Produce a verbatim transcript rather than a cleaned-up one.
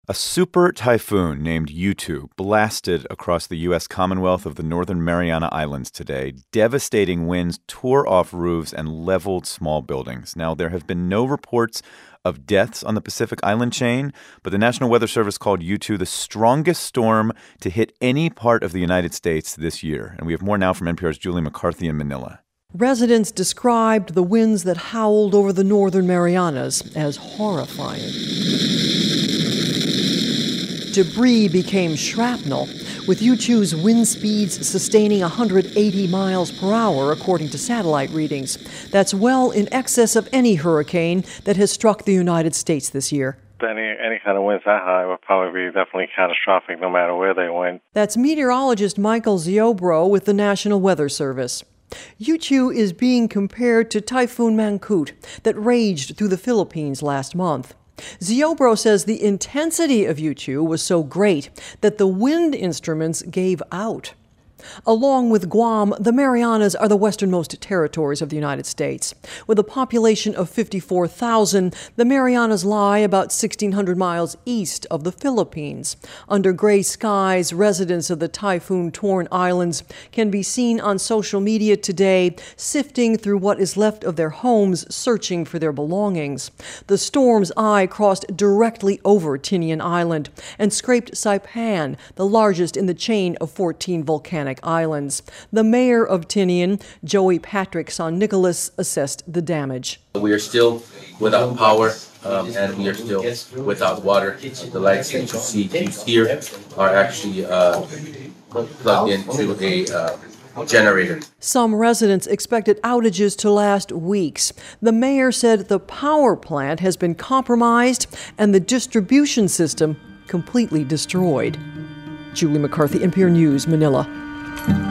A super typhoon named Yutu blasted across the U S Commonwealth of the Northern Mariana Islands today. Devastating winds tore off roofs and leveled small buildings. Now, there have been no reports of deaths on the Pacific Island chain, but the National Weather Service called Yutu the strongest storm to hit any part of the United States this year. And we have more now from N P R's Julie McCarthy in Manila. Residents described the winds that howled over the Northern Marianas as horrifying. Debris became shrapnel, with Yutu's wind speeds sustaining one hundred eighty miles per hour, according to satellite readings. That's well in excess of any hurricane that has struck the United States this year. Any, any kind of winds that high would probably be definitely catastrophic no matter where they went. That's meteorologist Michael Ziobro with the National Weather Service. Yutu is being compared to Typhoon Mangkhut that raged through the Philippines last month. Ziobro says the intensity of Yutu was so great that the wind instruments gave out. Along with Guam, the Marianas are the westernmost territories of the United States. With a population of fifty-four thousand, the Marianas lie about sixteen hundred miles east of the Philippines. Under gray skies, residents of the typhoon-torn islands can be seen on social media today, sifting through what is left of their homes, searching for their belongings. The storm's eye crossed directly over Tinian Island and scraped Saipan, the largest in the chain of fourteen volcanic islands. The mayor of Tinian, Joey Patrick San Nicolas, assessed the damage. We are still without power um, and we are still without water. The lights that you see used here are actually uh, plugged into a uh, generator. Some residents expected outages to last weeks. The mayor said the power plant has been compromised and the distribution system completely destroyed. Julie McCarthy, N P R News, Manila.